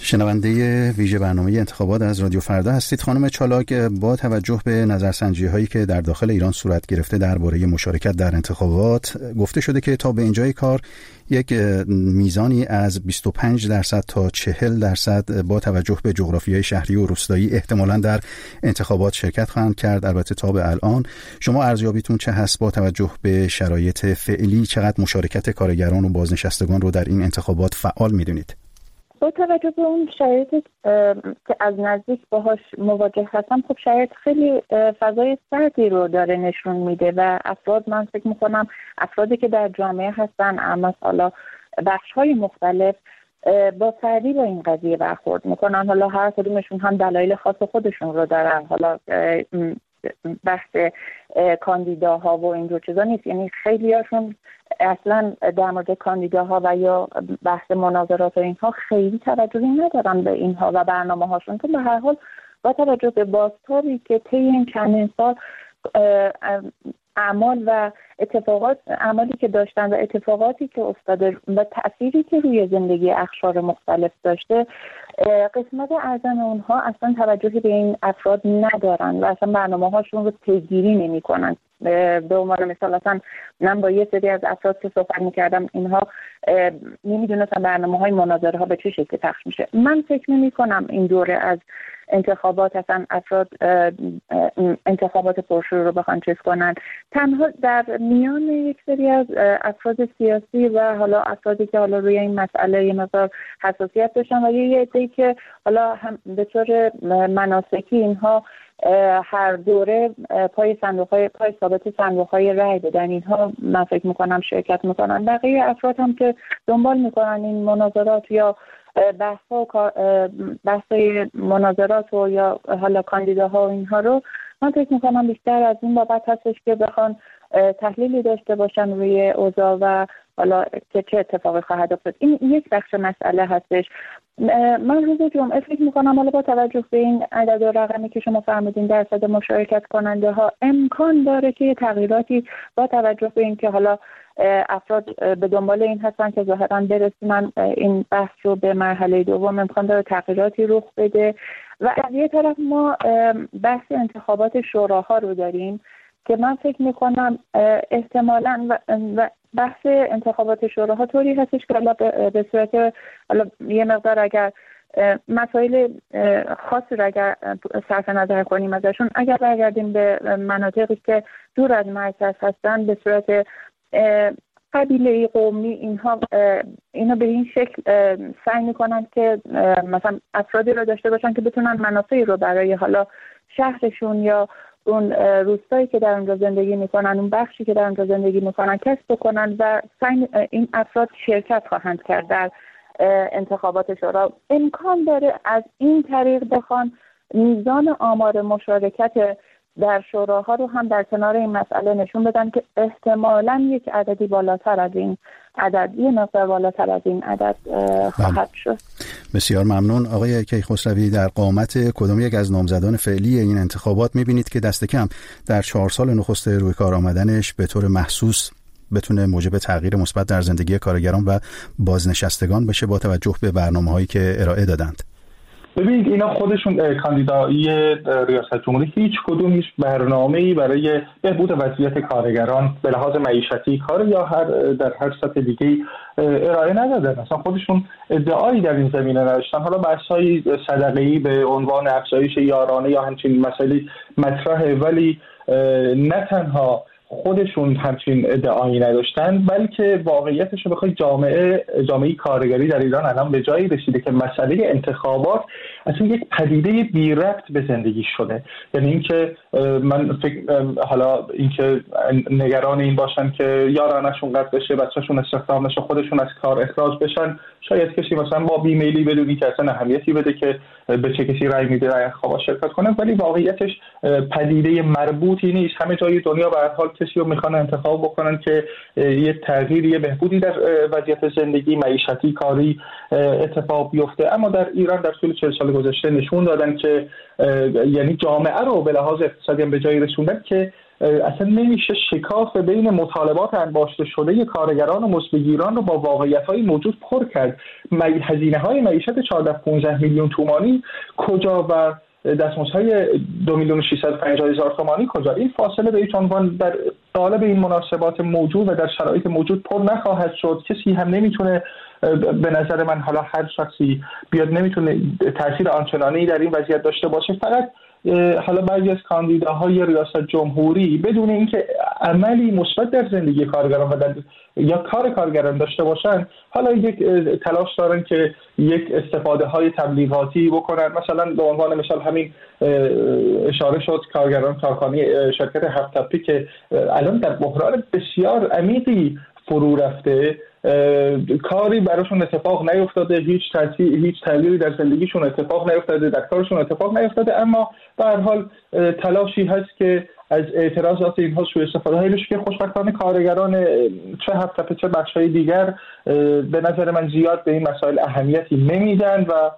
شنونده ویژه برنامه انتخابات از رادیو فردا هستید. خانم چالاک، با توجه به نظرسنجی هایی که در داخل ایران صورت گرفته درباره مشارکت در انتخابات، گفته شده که تا به اینجای کار یک میزانی از 25% تا 40% با توجه به جغرافیای شهری و روستایی احتمالاً در انتخابات شرکت خواهند کرد. البته تا به الان شما ارزیابیتون چه هست با توجه به شرایط فعلی؟ چقدر مشارکت کارگران و بازنشستگان رو در این انتخابات فعال می‌دونید؟ با توجه به اون شرایط که از نزدیک باهاش مواجه هستم، خب شرایط خیلی فضای سردی رو داره نشون میده و افراد، من فکر میکنم افرادی که در جامعه هستن اما حالا بخش‌های مختلف با سردی با این قضیه برخورد میکنن. حالا هر کدومشون هم دلایل خاص خودشون رو دارن. حالا بحث کاندیداها و اینجور چیزا نیست، یعنی خیلی هاشون اصلا در مورد کاندیداها و یا بحث مناظرات و اینها خیلی توجهی ندارن به اینها و برنامه هاشون، که به هر حال با توجه به بازتابی که طی این چندین سال اعمال و اتفاقات، اعمالی که داشتن و اتفاقاتی که افتاده و تأثیری که روی زندگی اقشار مختلف داشته، قسمت اعظم اونها اصلا توجهی به این افراد ندارن و اصلا برنامه هاشون رو پیگیری نمی کنن. به عنوان مثال اصلا من با یه سری از افراد که صحبت میکردم، اینها نمیدونستن برنامه های مناظره ها به چه شکلی پخش میشه. من فکر نمی کنم این دوره از انتخابات اصلا افراد انتخابات پرشور رو بخوان چیز کنن. تنها در میان یک سری از افراد سیاسی و حالا افرادی که حالا روی این مسئله یه مقدار حساسیت داشتن و یه عده‌ای که حالا هم به طور مناسکی اینها هر دوره پای ثابت صندوق‌های رای بدن، اینها من فکر میکنم شرکت میکنن. بقیه افراد هم که دنبال میکنن این مناظرات یا بحث‌های مناظرات و یا حالا کاندیداها و اینها رو، من فکر میکنم بیشتر از این بابت هستش که بخوان تحلیلی داشته باشن روی اوضاع و حالا که چه اتفاقی خواهد افتاد. این یک بخش مسئله هستش. من روز جمعه فکر میکنم حالا با توجه به این عدد و رقمی که شما فرمودین درصد مشارکت کننده ها، امکان داره که تغییراتی با توجه به این که حالا افراد به دنبال این هستن که ظاهرا برسونن این بحث رو به مرحله دوم، امکان داره تغییراتی رخ بده. و از یه طرف ما بحث انتخابات شوراها رو داریم که من فکر میکنم احتمالاً و بحث انتخابات شوراها طوری هستش که حالا به صورت حالا یه مقدار اگر مسائل خاصی رو اگر صرف نظر کنیم ازشون، اگر برگردیم به مناطقی که دور از مرکز هستن به صورت قبیله‌ای، قومی، اینا به این شکل سعی میکنن که مثلا افرادی رو داشته باشن که بتونن منافعی رو برای حالا شهرشون یا اون روستایی که در اونجا زندگی میکنن، اون بخشی که در اونجا زندگی میکنن کسب کنن و این افراد شرکت خواهند کرد در انتخابات شورا. امکان داره از این طریق بخوان میزان آمار مشارکت در شوراها رو هم در کنار این مسئله نشون بدن که احتمالاً یک عددی بالاتر از این عدد، یه مقدار بالاتر از این عدد خواهد شد. بسیار ممنون. آقای کیخسروی، در قامت کدام یک از نامزدان فعلی این انتخابات می‌بینید که دست کم در 4 سال نخست روی کار آمدنش به طور محسوس بتونه موجب تغییر مثبت در زندگی کارگران و بازنشستگان بشه با توجه به برنامه‌هایی که ارائه دادند؟ ببینید اینا خودشون کاندیدای ریاست جمهوری هیچ کدومیش برنامه‌ای برای بهبود وضعیت کارگران به لحاظ معیشتی کار یا در هر سطح دیگه ارائه ندادن. مثلا خودشون ادعایی در این زمینه نداشتن. حالا بحث‌های صدقه‌ای به عنوان افزایش یارانه یا همچین مسائلی مطرحه، ولی نه تنها خودشون همچین ادعایی نداشتن، بلکه واقعیتش رو بخوای جامعه کارگری در ایران الان به جایی رسیده که مسئله انتخابات اصلا یک پدیده بی ربط به زندگی شده. یعنی اینکه من حالا اینکه نگران این باشن که یارانشون قطع بشه، بچه‌شون استخدام نشه، خودشون از کار اخراج بشن، شاید کسی مثلا با بیمیلی بدونی که اصلا اهمیتی بده که به چه کسی رأی میده رأی انتخابات شرکت کنه، ولی واقعیتش پدیده مربوطی نیست. همه جای دنیا به هر حال کسی رو میخوان انتخاب بکنن که یه تغییر، یه بهبودی در وضعیت زندگی معیشتی کاری اتفاق بیفته. اما در ایران در طول 40 سال گذشته نشون دادن که یعنی جامعه رو به لحاظ اقتصادی به جایی رسوندن که اصلا نمیشه شکاف بین مطالبات انباشته شده کارگران و مزدگیران رو با واقعیت‌های موجود پر کرد. هزینه‌های معیشت 14-15 میلیون تومانی کجا و دستمزدهای 2,650,000 تومانی کجا؟ این فاصله به هیچ عنوان در قالب این مناسبات موجود و در شرایط موجود پر نخواهد شد. کسی هم نمیتونه، به نظر من، حالا هر شخصی بیاد، نمیتونه تاثیر آنچنانی در این وضعیت داشته باشه. فقط حالا بعضی از کاندیداهای ریاست جمهوری بدون اینکه عملی مثبت در زندگی کارگران و یا کار کارگران داشته باشن، حالا یک تلاش دارن که یک استفاده های تبلیغاتی بکنن. مثلا به عنوان مثال همین اشاره شد کارگران کارخانه شرکت هفت تپه که الان در بحران بسیار عمیقی فرو رفته، کاری براشون اتفاق نیفتاده، هیچ تغییری در زندگیشون اتفاق نیفتاده، در کارشون اتفاق نیفتاده، اما به هر حال تلاشی هست که از اعتراضات اینها سوء استفاده هایی بشه که خوشبختانه کارگران چه هفت تپه چه بخش‌های دیگر به نظر من زیاد به این مسائل اهمیتی نمیدن و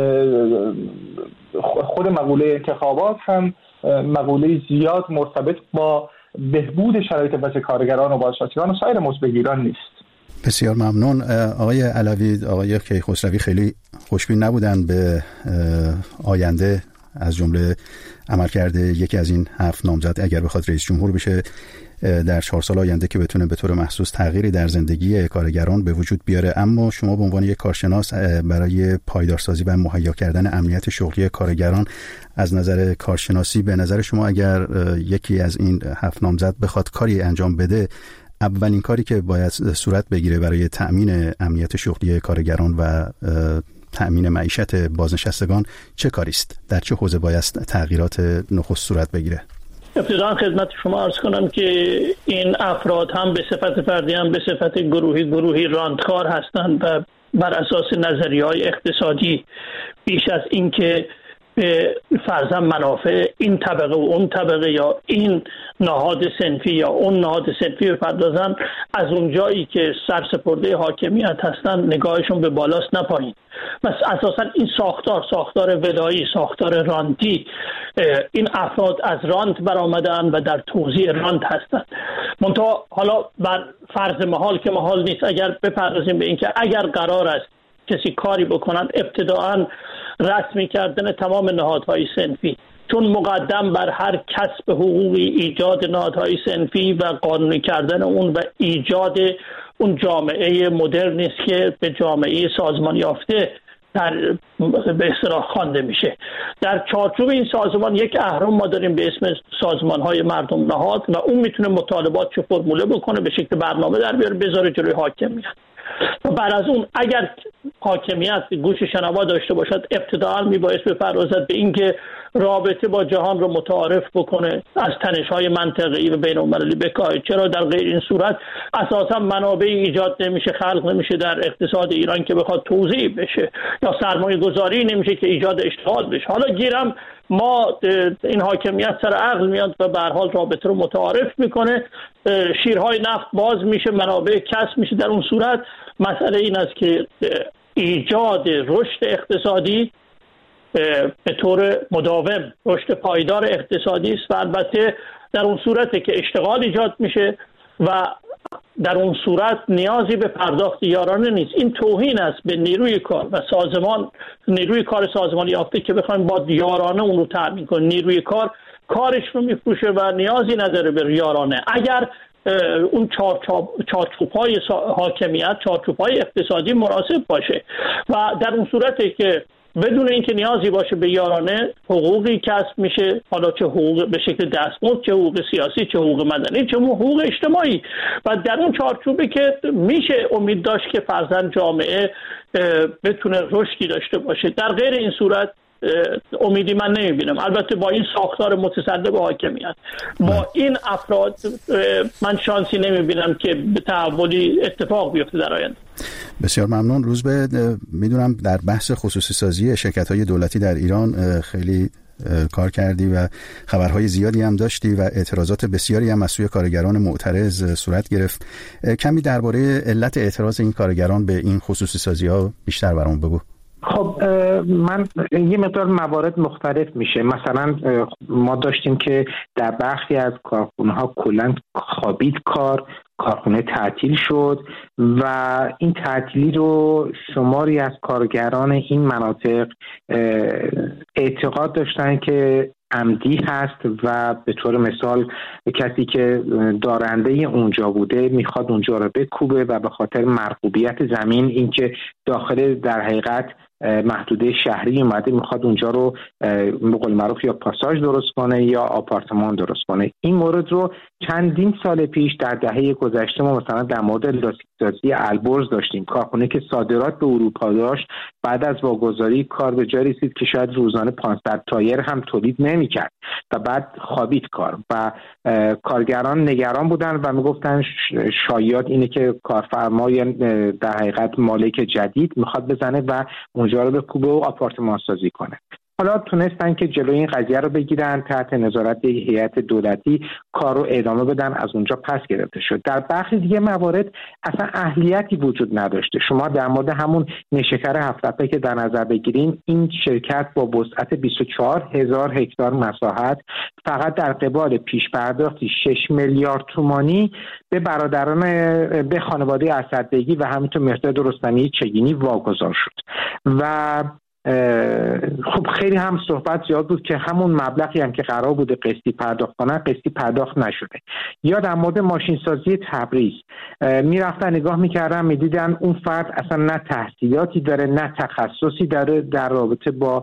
خود مقوله انتخابات هم مقوله زیاد مرتبط با بهبود شرایط وضع کارگران و بازنشستگان و سایر مزدگیران نیست. بسیار ممنون. آقای علوی، آقای کیخسروی خیلی خوشبین نبودن به آینده، از جمله عملکرد یکی از این 7 نامزد اگر بخواد رئیس جمهور بشه در 4 سال آینده که بتونه به طور محسوس تغییری در زندگی کارگران به وجود بیاره. اما شما به عنوان یک کارشناس برای پایدارسازی و مهیا کردن امنیت شغلی کارگران از نظر کارشناسی، به نظر شما اگر یکی از این 7 نامزد بخواد کاری انجام بده، اولین کاری که باید صورت بگیره برای تأمین امنیت شغلی کارگران و تأمین معیشت بازنشستگان چه کاری است؟ در چه حوزه باید تغییرات نخست صورت بگیره؟ ابتداً خدمت شما عرض کنم که این افراد هم به صفت فردی هم به صفت گروهی راندکار هستند و بر اساس نظریه‌های اقتصادی بیش از این که به فرضاً منافع این طبقه و اون طبقه یا این نهاد صنفی یا اون نهاد صنفی بپردازن، از اون جایی که سرسپرده حاکمیت هستن نگاهشون به بالاست نه پایین. بس اساساً این ساختار ولایی، ساختار رانتی، این افراد از رانت برآمدن و در توزیع رانت هستند. منتها حالا بر فرض محال که محال نیست، اگر بپردازیم به این که اگر قرار است کسی کاری بکنن، ابتداعاً رسمی کردن تمام نهادهای صنفی، چون مقدم بر هر کسب حقوقی ایجاد نهادهای صنفی و قانونی کردن اون و ایجاد اون جامعه مدرن است که به جامعه سازمان یافته به اصطلاح خوانده میشه. در چارچوب این سازمان یک اهرم ما داریم به اسم سازمان‌های مردم نهاد و اون میتونه مطالبات چه فرموله بکنه، به شکل برنامه در بیاره، بذاره جلوی حاکمیت. و بعد از اون اگر حاکمیت گوش شنوا داشته باشد، ابتداءً میبایست بپردازد به اینکه رابطه با جهان رو متعارف بکنه، از تنش‌های منطقه‌ای و بین‌المللی بکاهد. چرا در غیر این صورت اساساً منابعی ایجاد نمیشه، خلق نمیشه در اقتصاد ایران که بخواد توزیع بشه، یا سرمایه‌گذاری نمیشه که ایجاد اشتغال بشه. حالا گیرم ما این حاکمیت سر عقل میاد و به هر حال رابطه رو متعارف میکنه، شیرهای نفت باز میشه، منابع کسب میشه. در اون صورت مسئله این است که ایجاد رشد اقتصادی به طور مداوم، رشد پایدار اقتصادی است و البته در اون صورته که اشتغال ایجاد میشه و در اون صورت نیازی به پرداخت یارانه نیست. این توهین است به نیروی کار و نیروی کار سازمانی یافته که بخوایم با یارانه اون رو تامین کنیم. نیروی کار کارش رو میفروشه و نیازی نداره به یارانه. اگر اون چارچوب‌های حاکمیت، چارچوب‌های اقتصادی مناسب باشه و در اون صورتی که بدون اینکه نیازی باشه به یارانه حقوقی کسب میشه، حالا چه حقوق به شکل دستمزد، چه حقوق سیاسی، چه حقوق مدنی، چه حقوق اجتماعی، و در اون چارچوبی که میشه امید داشت که فرزند جامعه بتونه رشدی داشته باشه. در غیر این صورت امیدی من نمیبینم. البته با این ساختار متصدی به حاکمیت، با این افراد من شانسی نمیبینم که به تحولی اتفاق بیفته در آینده. بسیار ممنون. روزبه، میدونم در بحث خصوصی سازی شرکت‌های دولتی در ایران خیلی کار کردی و خبرهای زیادی هم داشتی و اعتراضات بسیاری هم از سوی کارگران معترض صورت گرفت. کمی درباره علت اعتراض این کارگران به این خصوصی سازی‌ها بیشتر برام بگو. خب خب من یه مقدار موارد مختلف میشه. مثلا ما داشتیم که در برخی از کارخونه‌ها کلاً خوابید کارخونه تعطیل شد و این تعطیلی رو شماری از کارگران این مناطق اعتقاد داشتن که عمدی هست و به طور مثال کسی که دارنده اونجا بوده میخواد اونجا رو بکوبه و به خاطر مرغوبیت زمین، اینکه داخل در حقیقت محدوده شهری اومده میخواد اونجا رو به قول معروف یا پاساژ درست کنه یا آپارتمان درست کنه. این مورد رو چندین سال پیش در دهه گذشته ما مثلا در مورد لاستیک‌سازی البرز داشتیم، کارخونه که صادرات به اروپا داشت، بعد از واگذاری کار به جای رسید که شاید روزانه 500 تایر هم تولید نمی‌کرد و بعد خوابید کار و کارگران نگران بودن و میگفتن شاید اینه که کارفرمای در حقیقت مالک جدید میخواد بزنه و اونجا رو بکوبه و آپارتمان سازی کنه. حالا تونستن که جلوی این قضیه رو بگیرن، تحت نظارت هیئت دولتی کار رو ادامه بدن، از اونجا پس گرفته شد. در برخی دیگه موارد اصلا اهلیتی وجود نداشته. شما در مورد همون نیشکر هفت‌تپه که در نظر بگیریم، این شرکت با وسعت 24,000 هکتار مساحت فقط در قبال پیش پرداختی 6 میلیارد تومانی به برادران به خانواده اسدبگی و همینطور مهرداد رستمی چگینی واگذار شد و خب خیلی هم صحبت زیاد بود که همون مبلغی هم که قرار بوده قسطی پرداخت کنن قسطی پرداخت نشده. یا در مورد ماشینسازی تبریز میرفتن نگاه میکردن میدیدن اون فرد اصلا نه تحصیلاتی داره نه تخصصی داره در رابطه با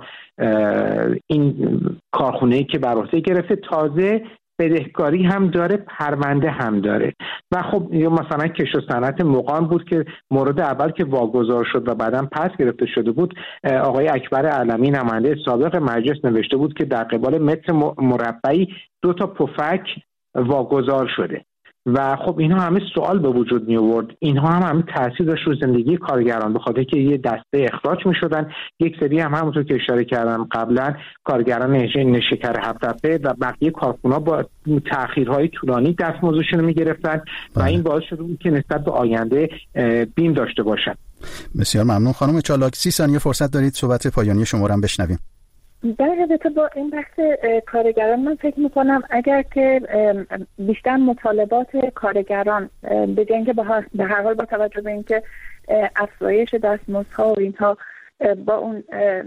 این کارخونه‌ای که بر عهده گرفته، تازه بدهکاری هم داره، پرونده هم داره. و خب یا مثلا کش و صنعت مقام بود که مورد اول که واگذار شد و بعداً پس گرفته شده بود، آقای اکبر علمی نماینده سابق مجلس نوشته بود که در قبال متر مربعی 2 تا پفک واگذار شده و خب اینها همه سوال به وجود می آورد. اینها هم همه تاثیر داشت رو زندگی کارگران، به خاطر که یه دسته اخراج می شدن، یک سری هم همونطور که اشاره کردم قبلا کارگران نیشکر هفت‌تپه و بقیه کارخونه‌ها با تأخیرهای طولانی دستمزدشون رو می گرفتن و این باعث شده بود که نسبت به آینده بیم داشته باشن. بسیار ممنون خانم چالاک. 30 ثانیه فرصت دارید صحبت پایانی شما رو هم بشنویم. در رابطه با این بحث کارگران من فکر میکنم اگر که بیشتر مطالبات کارگران به جای اینکه به هر حال با توجه به اینکه افزایش دستمزدها و اینها با اون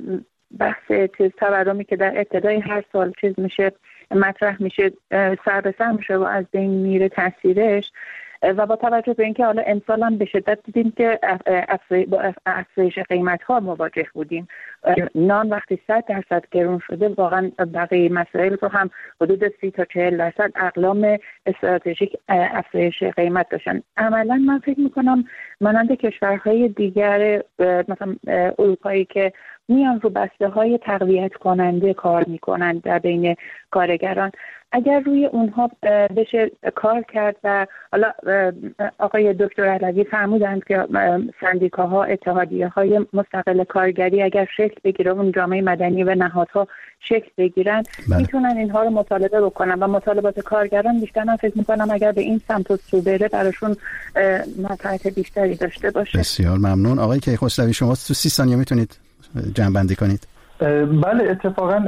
بحث تورمی که در ابتدای هر سال چیز میشه مطرح میشه سر به سر میشه و از بین میره تاثیرش، و با توجه به اینکه حالا امسال هم به شدت دیدیم که با افزایش قیمت ها مواجه بودیم، نان وقتی 100% گرون شده واقعا بقیه مسائل رو هم حدود 30 تا 40% اقلام استراتژیک افزایش قیمت داشتن. عملا من فکر میکنم مانند کشورهای دیگر مثلا اروپایی که میان رو بسته های تقویت کننده کار میکنن در بین کارگران، اگر روی اونها بشه کار کرد و حالا آقای دکتر علوی فرمودند که سندیکاها اتحادیه های مستقل کارگری اگر شکل بگیره، اون جامعه مدنی و نهادها شکل بگیرن، میتونن اینها رو مطالبه بکنن و مطالبات کارگران بیشتر من فکر میکنم اگر به این سمت و سو بره براشون منفعت بیشتری داشته باشه. بسیار ممنون. آقای کیخسروی شما تو 30 ثانیه میتونید جمع‌بندی کنید؟ بله اتفاقا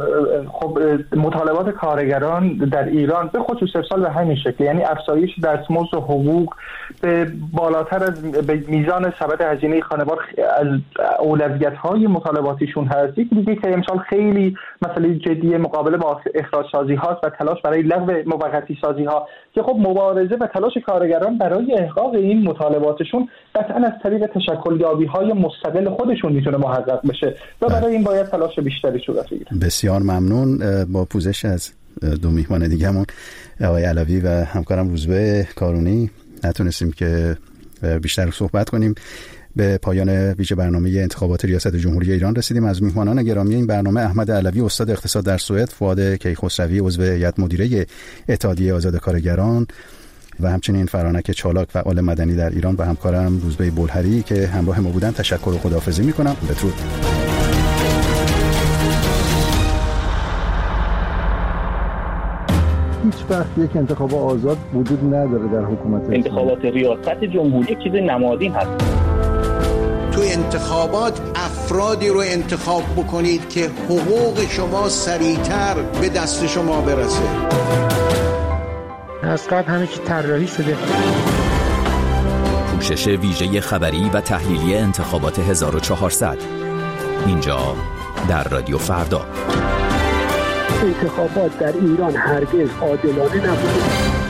خب مطالبات کارگران در ایران به خصوص سال به همین شکل، یعنی افزایش دستمزد و حقوق به بالاتر از به میزان سبد هزینه خانوار از اولویت‌های مطالباتشون هست. یکی دیگه که امسال خیلی مسئله جدی مقابله با اخراج سازی هاست و تلاش برای لغو موقتی سازی ها که خب مبارزه و تلاش کارگران برای احقاق این مطالباتشون قطعا از طریق تشکل یابی‌های مستقل خودشون میتونه محقق بشه و برای این باید تلاش بیشتری صورت بگیره. بسیار ممنون. با پوزش از دو میهمان دیگه‌مون آقای علوی و همکارم روزبه کارونی نتونستیم که بیشتر صحبت کنیم. به پایان ویژه برنامه انتخابات ریاست جمهوری ایران رسیدیم. از میهمانان گرامی این برنامه احمد علوی استاد اقتصاد در سوئد، فؤاد کیخسروی عضو هیئت مدیره اتحادیه آزاد کارگران و همچنین فرانک چالاک فعال مدنی در ایران و همکارم روزبه بلهری که همراه ما بودن تشکر و خداحافظی می‌کنم. بدرود. هیچ وقت یک انتخاب آزاد وجود نداره در حکومت. انتخابات ریاست جمهوری چیز نمادین هست. تو انتخابات افرادی رو انتخاب بکنید که حقوق شما سریعتر به دست شما برسه. از قبل همه چی طراحی شده. پوشش ویژه خبری و تحلیلی انتخابات 1400 اینجا در رادیو فردا. انتخابات در ایران هرگز عادلانه نبوده.